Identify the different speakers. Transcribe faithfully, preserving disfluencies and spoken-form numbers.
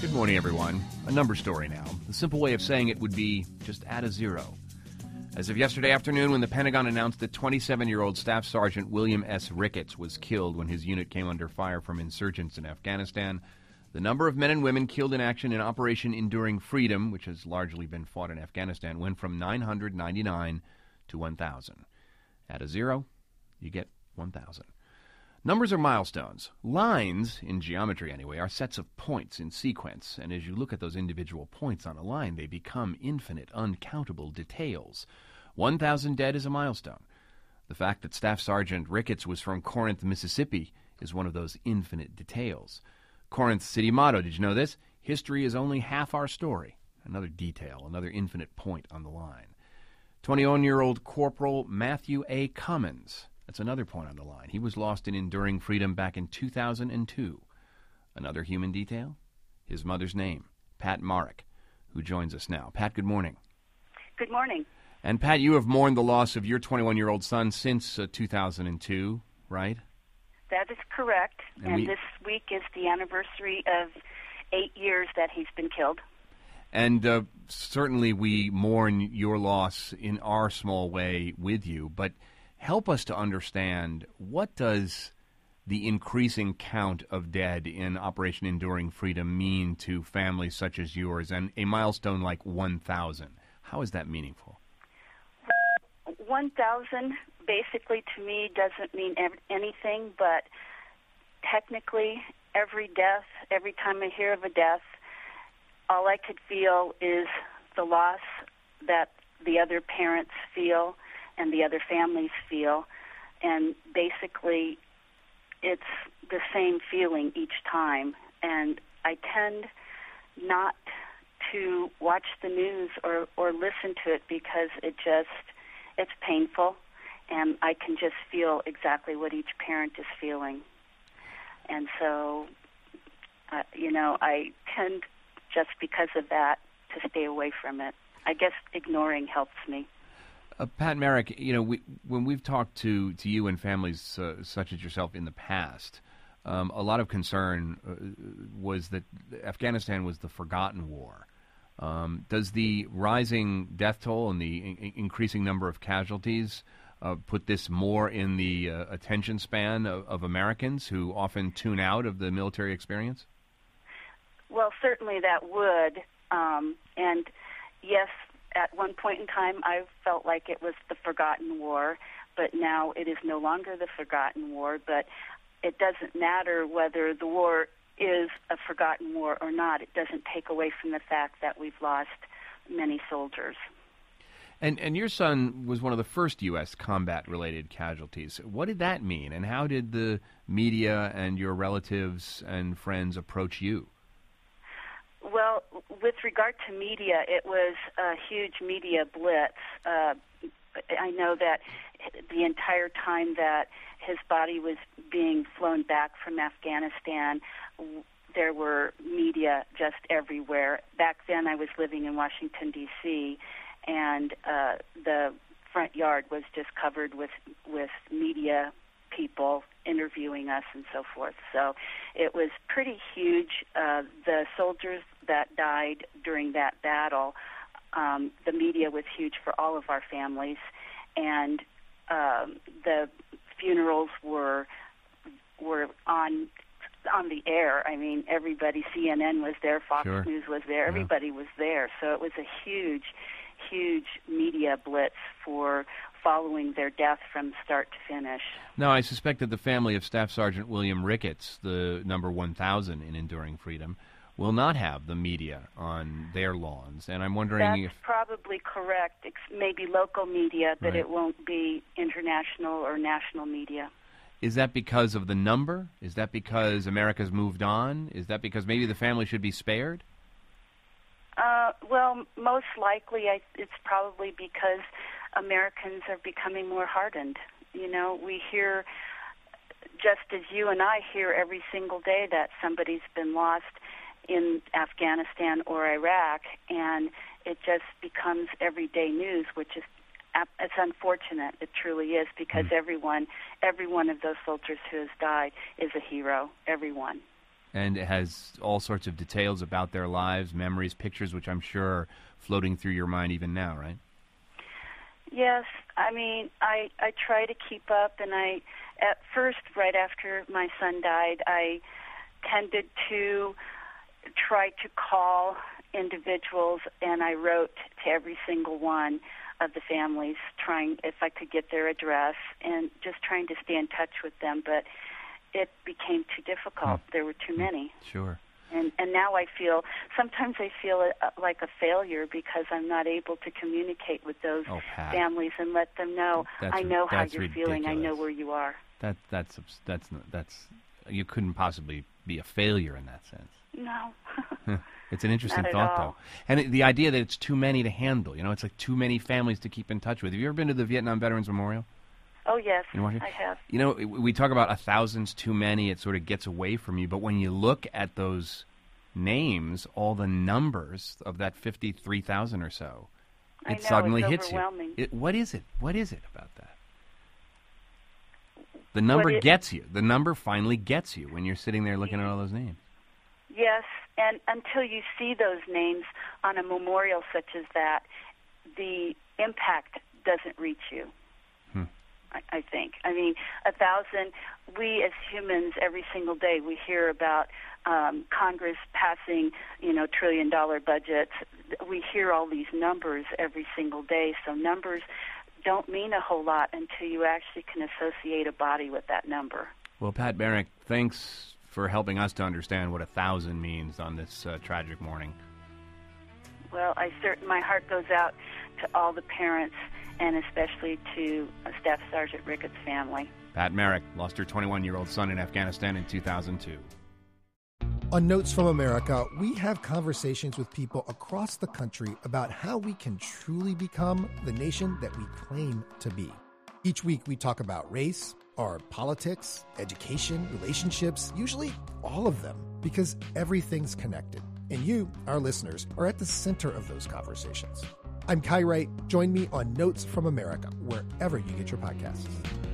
Speaker 1: Good morning, everyone. A number story now. The simple way of saying it would be just add a zero. As of yesterday afternoon, when the Pentagon announced that twenty-seven-year-old Staff Sergeant William S. Ricketts was killed when his unit came under fire from insurgents in Afghanistan, the number of men and women killed in action in Operation Enduring Freedom, which has largely been fought in Afghanistan, went from nine hundred ninety-nine to one thousand. Add a zero, you get one thousand. Numbers are milestones. Lines, in geometry anyway, are sets of points in sequence, and as you look at those individual points on a line, they become infinite, uncountable details. one thousand dead is a milestone. The fact that Staff Sergeant Ricketts was from Corinth, Mississippi, is one of those infinite details. Corinth's city motto, did you know this? History is only half our story. Another detail, another infinite point on the line. twenty-one-year-old Corporal Matthew A. Cummins. That's another point on the line. He was lost in Enduring Freedom back in two thousand two. Another human detail? His mother's name, Pat Marek, who joins us now. Pat, good morning.
Speaker 2: Good morning.
Speaker 1: And Pat, you have mourned the loss of your twenty-one-year-old son since uh, two thousand two, right?
Speaker 2: That is correct.
Speaker 1: And
Speaker 2: and
Speaker 1: we...
Speaker 2: this week is the anniversary of eight years that he's been killed.
Speaker 1: And uh, certainly we mourn your loss in our small way with you, but help us to understand, what does the increasing count of dead in Operation Enduring Freedom mean to families such as yours, and a milestone like one thousand? How is that meaningful?
Speaker 2: one thousand basically to me doesn't mean ev- anything, but technically every death, every time I hear of a death, all I could feel is the loss that the other parents feel and the other families feel, and basically it's the same feeling each time. And I tend not to watch the news or, or listen to it because it just, it's painful, and I can just feel exactly what each parent is feeling. And so, uh, you know, I tend, just because of that, to stay away from it. I guess ignoring helps me.
Speaker 1: Uh, Pat Marek, you know, we, when we've talked to, to you and families uh, such as yourself in the past, um, a lot of concern uh, was that Afghanistan was the forgotten war. Um, does the rising death toll and the in- increasing number of casualties uh, put this more in the uh, attention span of, of Americans who often tune out of the military experience?
Speaker 2: Well, certainly that would. Um, and yes, at one point in time, I felt like it was the forgotten war, but now it is no longer the forgotten war. But it doesn't matter whether the war is a forgotten war or not. It doesn't take away from the fact that we've lost many soldiers.
Speaker 1: And and your son was one of the first U S combat-related casualties. What did that mean, and how did the media and your relatives and friends approach you?
Speaker 2: Well, with regard to media, it was a huge media blitz. Uh, I know that the entire time that his body was being flown back from Afghanistan, there were media just everywhere. Back then I was living in Washington, D C, and uh, the front yard was just covered with, with media people interviewing us and so forth. So it was pretty huge. Uh, the soldiers that died during that battle, um, the media was huge for all of our families, and um, the funerals were were on on the air. I mean, everybody, C N N was there, Fox
Speaker 1: Sure.
Speaker 2: News was there, everybody
Speaker 1: Yeah.
Speaker 2: was there. So it was a huge, huge media blitz for following their death from start to finish.
Speaker 1: Now, I suspect that the family of Staff Sergeant William Ricketts, the number one thousand in Enduring Freedom, will not have the media on their lawns. And I'm wondering
Speaker 2: That's
Speaker 1: if...
Speaker 2: probably correct. It's maybe local media, but
Speaker 1: Right.
Speaker 2: it won't be international or national media.
Speaker 1: Is that because of the number? Is that because America's moved on? Is that because maybe the family should be spared?
Speaker 2: Uh, well, most likely I, it's probably because Americans are becoming more hardened. You know, we hear, just as you and I hear every single day, that somebody's been lost in Afghanistan or Iraq, and it just becomes everyday news, which is it's unfortunate. It truly is, because
Speaker 1: Mm.
Speaker 2: everyone, every one of those soldiers who has died is a hero. Everyone.
Speaker 1: And it has all sorts of details about their lives, memories, pictures, which I'm sure are floating through your mind even now, right?
Speaker 2: Yes. I mean, I, I try to keep up, and I, at first, right after my son died, I tended to try to call individuals, and I wrote to every single one of the families, trying if I could get their address, and just trying to stay in touch with them, but it became too difficult.
Speaker 1: Hmm.
Speaker 2: There were too many.
Speaker 1: Sure.
Speaker 2: And and now I feel, sometimes I feel a, like a failure because I'm not able to communicate with those
Speaker 1: oh, Pat.
Speaker 2: families and let them know,
Speaker 1: That's,
Speaker 2: I know how you're
Speaker 1: ridiculous.
Speaker 2: feeling, I know where you are.
Speaker 1: That that's that's that's you couldn't possibly be a failure in that sense.
Speaker 2: No.
Speaker 1: It's an interesting
Speaker 2: Not at
Speaker 1: thought,
Speaker 2: all.
Speaker 1: though. And it, the idea that it's too many to handle, you know, it's like too many families to keep in touch with. Have you ever been to the Vietnam Veterans Memorial?
Speaker 2: Oh, yes,
Speaker 1: in Washington?
Speaker 2: I have.
Speaker 1: You know, we talk about a thousand's too many. It sort of gets away from you. But when you look at those names, all the numbers of that fifty-three thousand or so,
Speaker 2: I
Speaker 1: it
Speaker 2: know,
Speaker 1: suddenly
Speaker 2: it's
Speaker 1: hits you.
Speaker 2: overwhelming.
Speaker 1: It, what is it? What is it about that? The number
Speaker 2: What it-
Speaker 1: gets you. The number finally gets you when you're sitting there looking at all those names.
Speaker 2: Yes, and until you see those names on a memorial such as that, the impact doesn't reach you,
Speaker 1: Hmm.
Speaker 2: I, I think. I mean, a thousand, we as humans, every single day, we hear about um, Congress passing, you know, trillion-dollar budgets. We hear all these numbers every single day, so numbers don't mean a whole lot until you actually can associate a body with that number.
Speaker 1: Well, Pat Barrick, thanks for helping us to understand what a thousand means on this uh, tragic morning.
Speaker 2: Well, I certain my heart goes out to all the parents and especially to uh, Staff Sergeant Ricketts' family.
Speaker 1: Pat Merrick lost her twenty-one-year-old son in Afghanistan in two thousand two.
Speaker 3: On Notes from America, we have conversations with people across the country about how we can truly become the nation that we claim to be. Each week we talk about race, our politics, education, relationships, usually all of them, because everything's connected. And you, our listeners, are at the center of those conversations. I'm Kai Wright. Join me on Notes from America, wherever you get your podcasts.